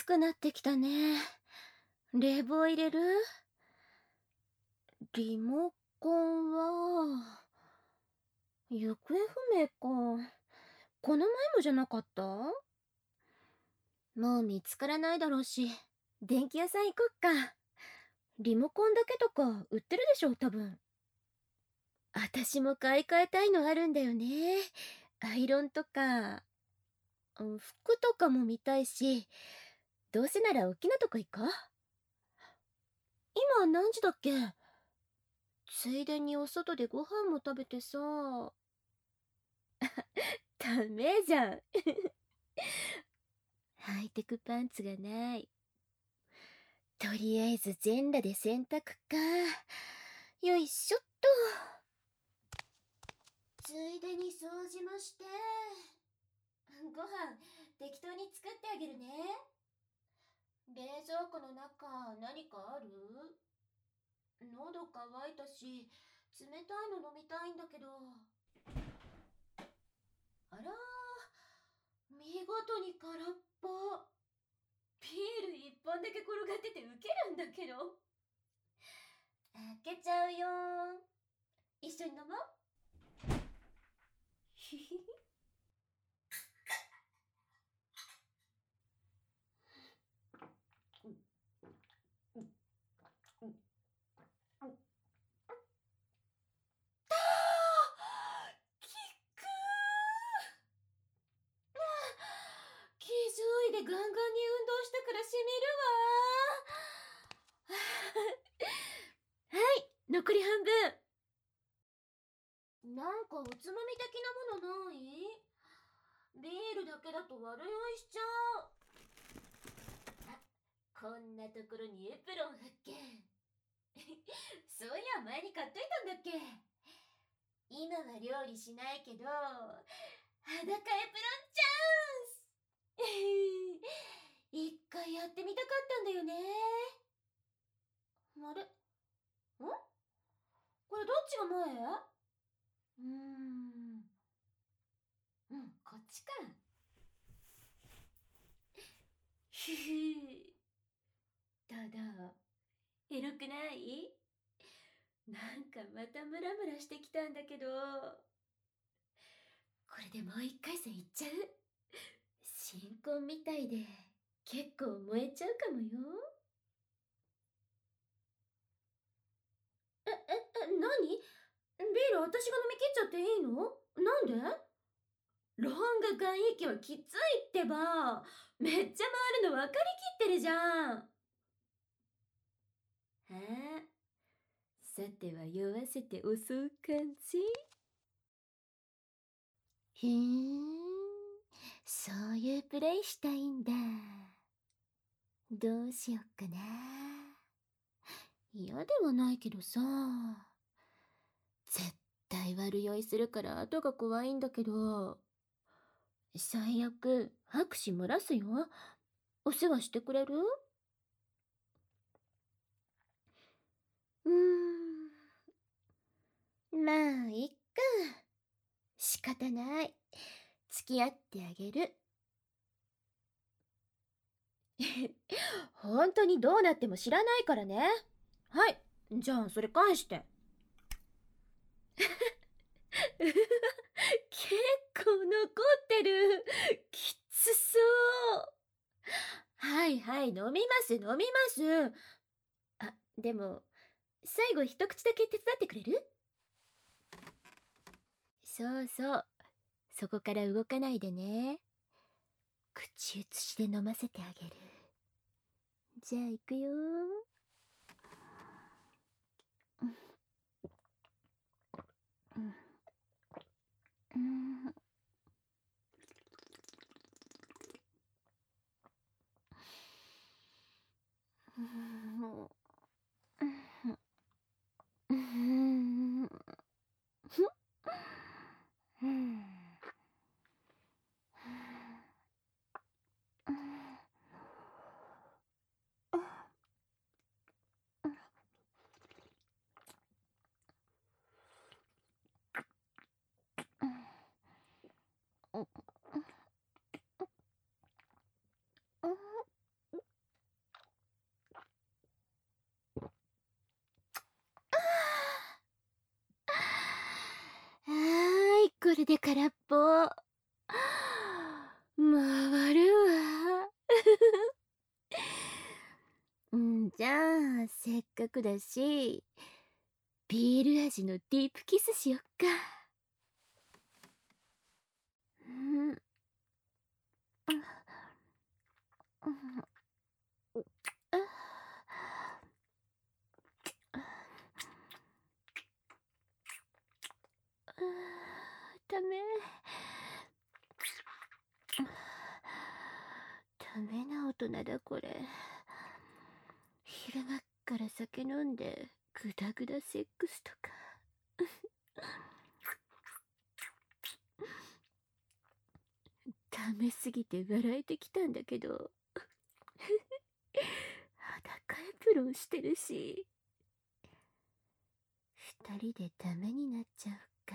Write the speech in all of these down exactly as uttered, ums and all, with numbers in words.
暑くなってきたね。冷房入れる？リモコンは、行方不明か。この前もじゃなかった？もう見つからないだろうし、電気屋さん行こっか。リモコンだけとか売ってるでしょ、多分。あたしも買い替えたいのあるんだよね。アイロンとか、うん、服とかも見たいし、どうせなら大きなとこ行こう。今何時だっけ？ついでにお外でご飯も食べてさ。ダメじゃん。ハイテクパンツがない。とりあえず全裸で洗濯か。よいしょっと。ついでに掃除もして。ご飯適当に作ってあげるね。冷蔵庫の中何かある？喉乾いたし、冷たいの飲みたいんだけど。あらー、見事に空っぽ。ビール一本だけ転がっててウケるんだけど。開けちゃうよ。一緒に飲もう。ひひひ。きくー。気づいでガンガンに運動したからしみるわ。はい、残り半分。なんかおつまみ的なものない？ビールだけだと悪酔いしちゃう。あ、こんなところにエプロン発見。そういや前に買っといたんだっけ？今は料理しないけど、裸エプロンチャンス。一回やってみたかったんだよね。あれ？ん？これどっちが前？うーん。うん、こっちか。ふふ。ただ、エロくない？なんかまたムラムラしてきたんだけど。これでもう一回戦いっちゃう？新婚みたいで結構燃えちゃうかもよ。え、え、え、何？ビール私が飲み切っちゃっていいの？なんで？ロング缶息はきついってば。めっちゃ回るの分かりきってるじゃん。あ、さては酔わせて襲う感じ？へえ、そういうプレイしたいんだ。どうしよっかな。嫌ではないけどさ。絶対悪酔いするから後が怖いんだけど。最悪、拍手漏らすよ。お世話してくれる？うーん。まあ、いっか。仕方ない。付き合ってあげる。本当にどうなっても知らないからね。はい。じゃあ、それ返して。結構残ってる。きつそう。はいはい、飲みます飲みます。あ、でも、最後一口だけ手伝ってくれる？そうそう。そこから動かないでね。口移しで飲ませてあげる。じゃあ行くよ。うん。うん。うん。うん。うん。 れで空っぽ。回るわ。んじゃあ、せっかくだし、ビール味のディープキスしよっか。うん。ダメ。ダメな大人だこれ。昼間っから酒飲んでグダグダセックスとか。ダメすぎて笑えてきたんだけど。裸エプロンしてるし。二人でダメになっちゃうか。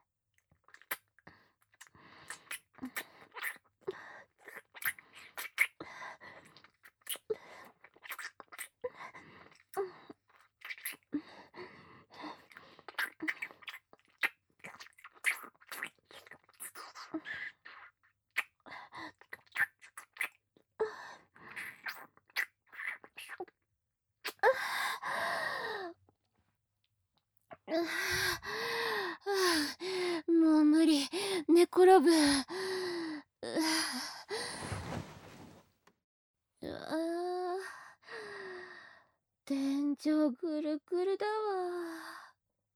もう無理。寝転ぶ。うわ、天井ぐるぐるだわ。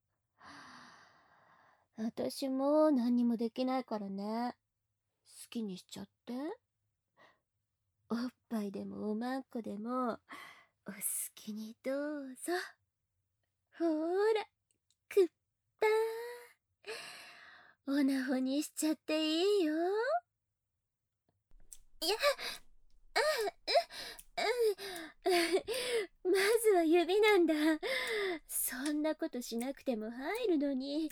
私も何にもできないからね。好きにしちゃって。おっぱいでもおまんこでもお好きにどうぞ。ほーら、くっぱー。おなほにしちゃっていいよ。いや、まずは指なんだ。そんなことしなくても入るのに。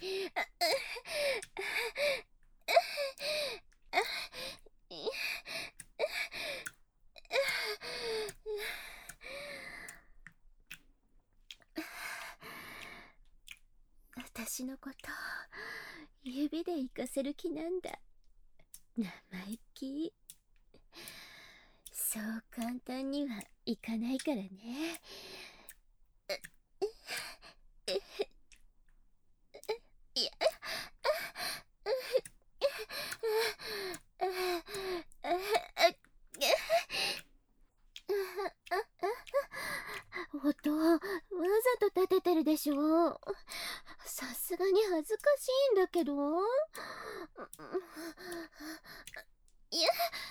私のこと指で行かせる気なんだ。生意気。そう簡単にはいかないからね。いや、音わざと立ててるでしょ。さすがに恥ずかしいんだけど。いや、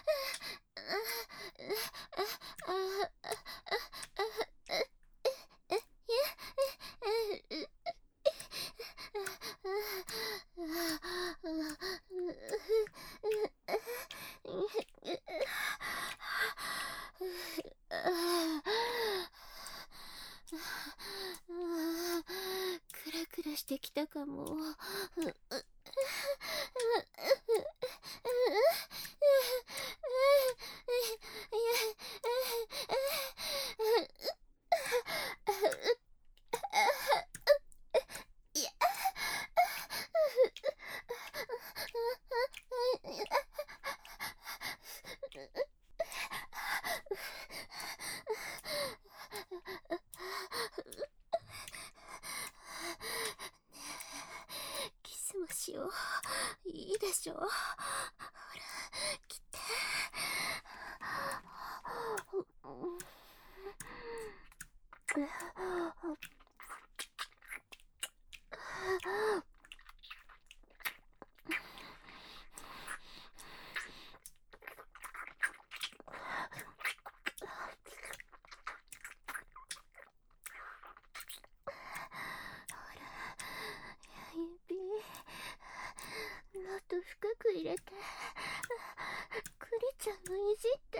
クラクラしてきたかも。キスもしよう。いいでしょ。ほら、来て。指もっと深く入れて。クリちゃんもいじって。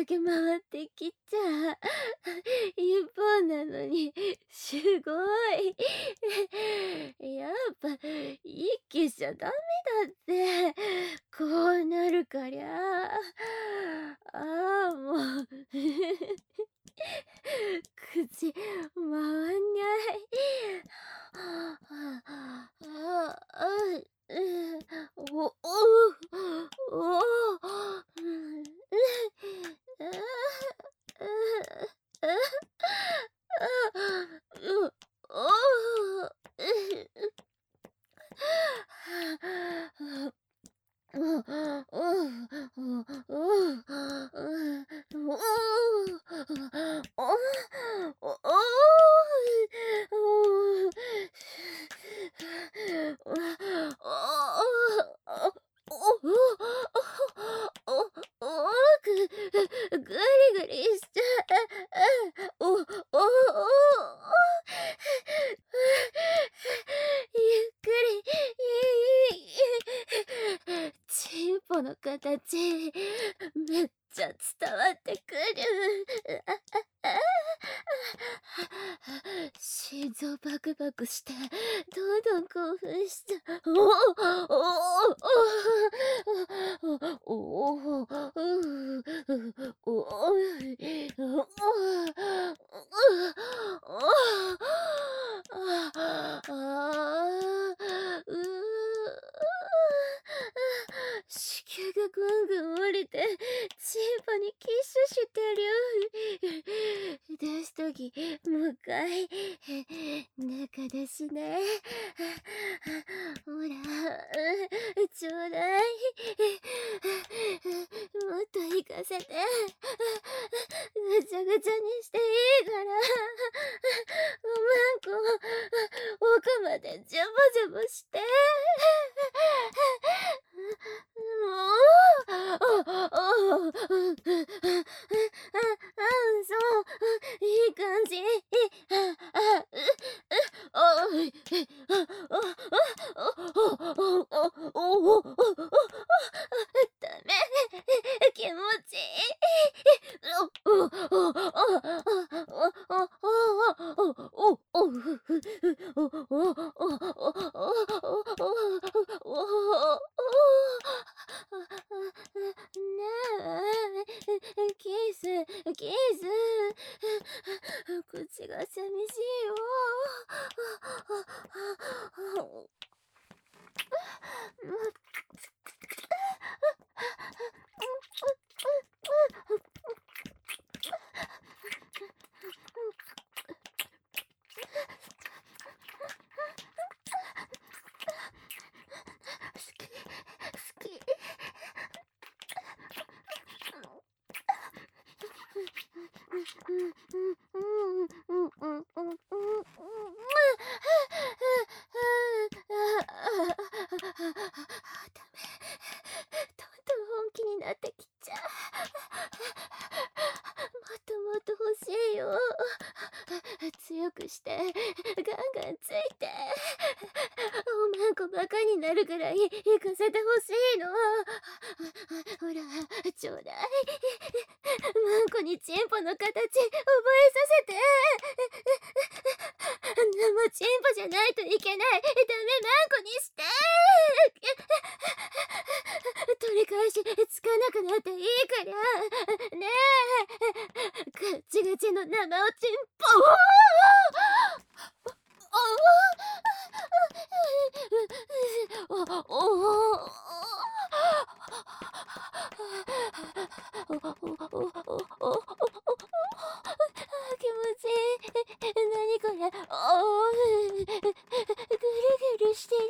だけ回ってきちゃ。一本なのに、すごい。やっぱ、一気しちゃダメだって。こうなるかりゃ。ああ、もう。口、回んにゃい。ああ、ああ、うん、お、おう、おお、うん、ああ、ああ、うん、おお、うん、うん、うん、うん、おお、ぐぐりぐりしちゃう。おおお。ゆっくり。チンポの形、めっちゃ伝わってくる。心臓バクバクして、どんどん興奮しちゃう。おおおおおおおお子宮がぐんぐん降りて、チンポにキスしてる。出すとき、もう一回、中ですね。ほら、ちょうだい。もっと行かせて。ぐちゃぐちゃにしていいから。おまんこ、奥までジャボジャボして。もう、あ、あ、あ、そう、いい感じ。あ、あ、あ、おお、ダメ、気持ちいい。おお、おお、おお、おねえ、キス、キス。口が寂しいよ。好き、好き。どんどん本気になってきちゃう。もっともっと欲しいよ。強くして、ガンガンついて。おまんこバカになるぐらい行かせてほしいの。ほら、ちょうだい。まんこにチンポの形覚えさせて。生チンポじゃないといけない。ダメ、まんこにして。取り返しつかなくなっていいから。ねえ。ガッチガチの生おちんぽ。おおおお気持ちいい。何これ。おおぐるぐるしてる。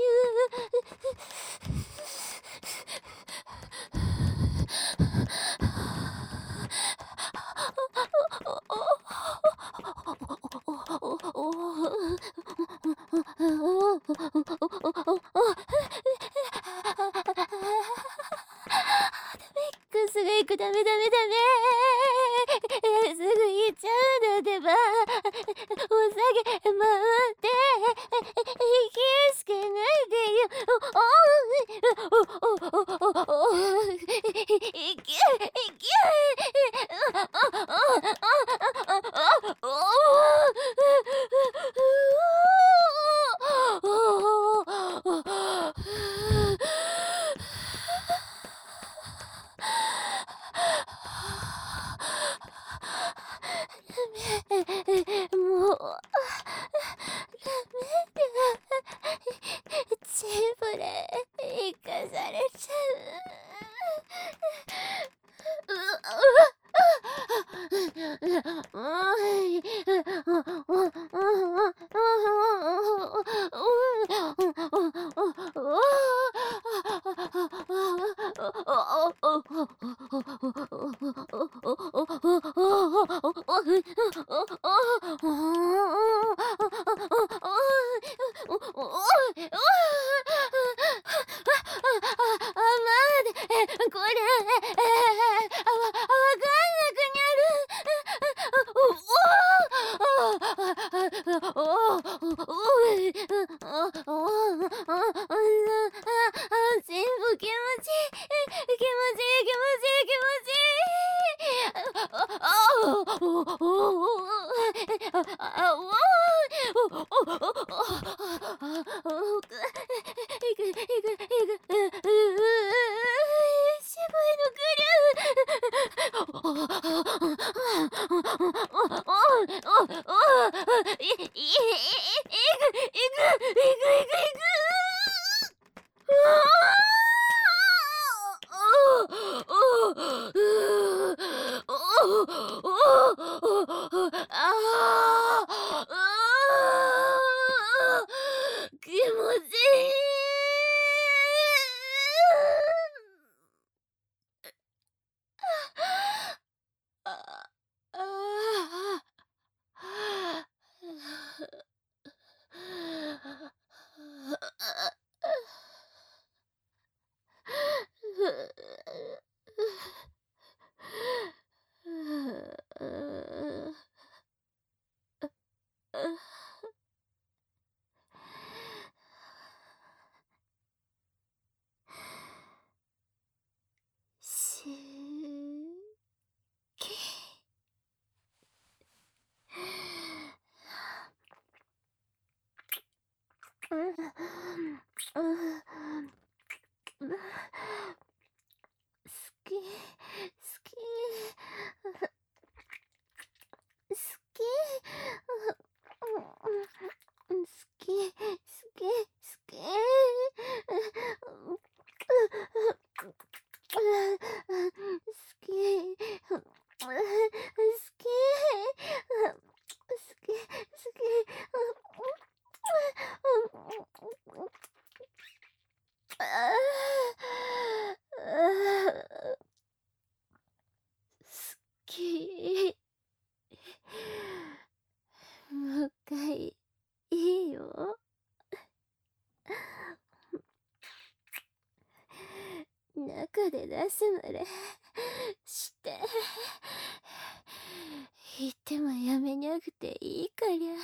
中で出すまでして言ってもやめにゃくていいかりゃ。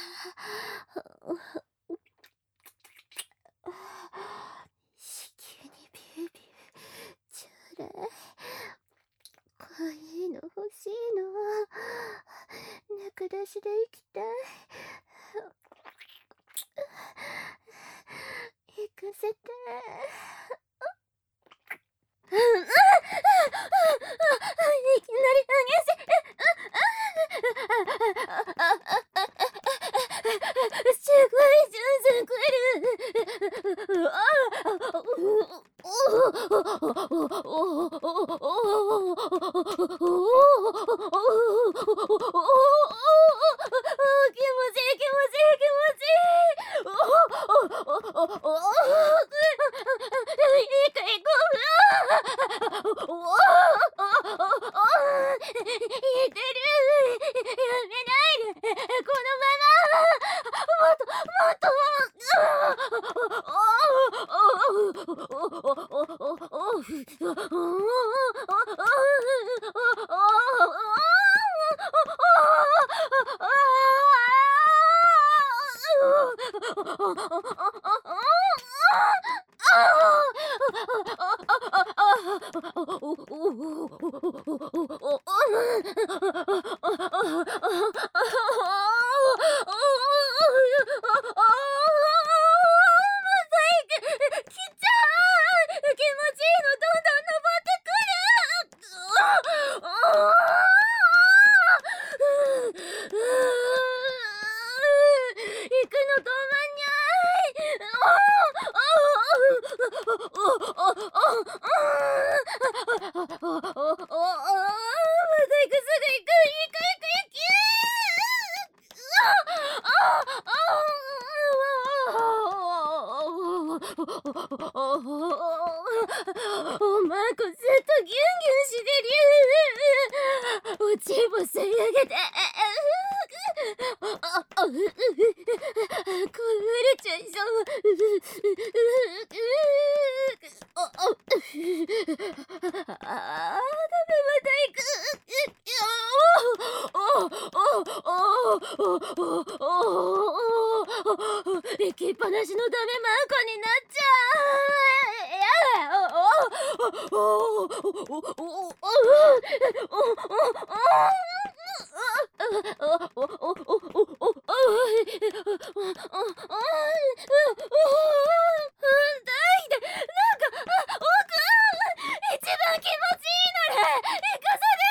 子宮にビュービューちょうだい。こういうの欲しいの。中出しで行きたい。行かせて。いきなり激しすごいじゅんずんくる。気持ちいい気持ちいい気持ちいい。いいかいこう。言えてる。やめないで。このままもっともっと行くの止まんにゃい。 げて。あ、あ、う、う、う、これちゃいそう。あ、あ、あ、ダメ、また行く。行きっぱなしのダメマーコになっちゃう。やだ。おおおおおおおお一番気持ちいいなら行かせて。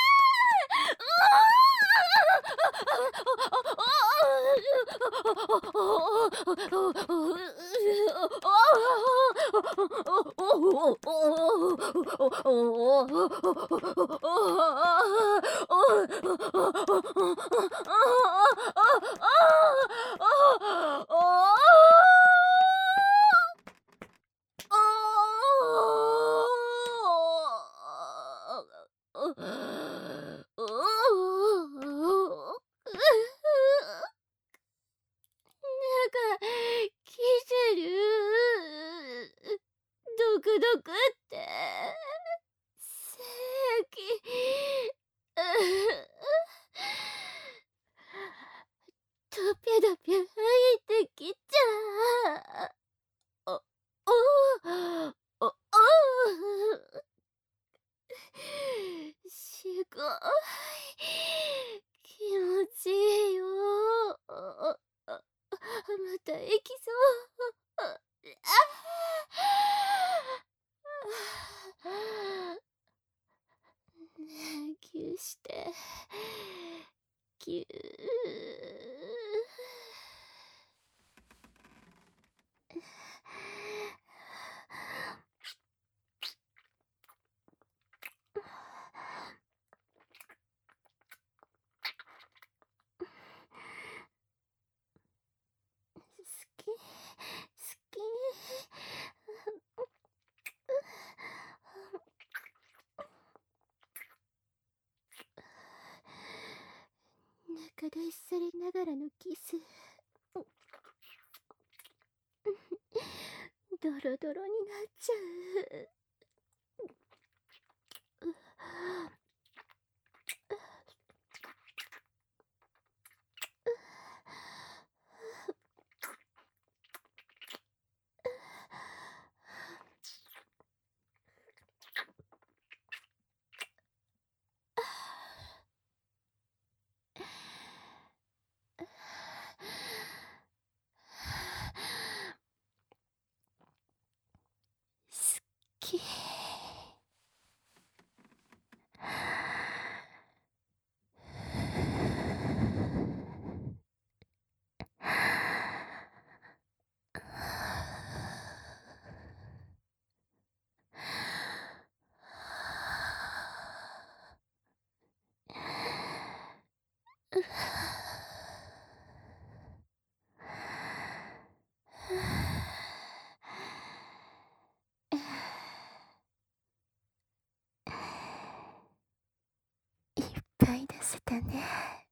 なんか、来てる。ドクドクって。せき。ドピャドピャ入ってきちゃう。お、おお、お、すごい気持ちいいよ。また行きそう。ああ。ぎゅうして、ぎゅう。好き、好き。中でされながらのキス。ドロドロになっちゃう。好き。いっぱい出せたね。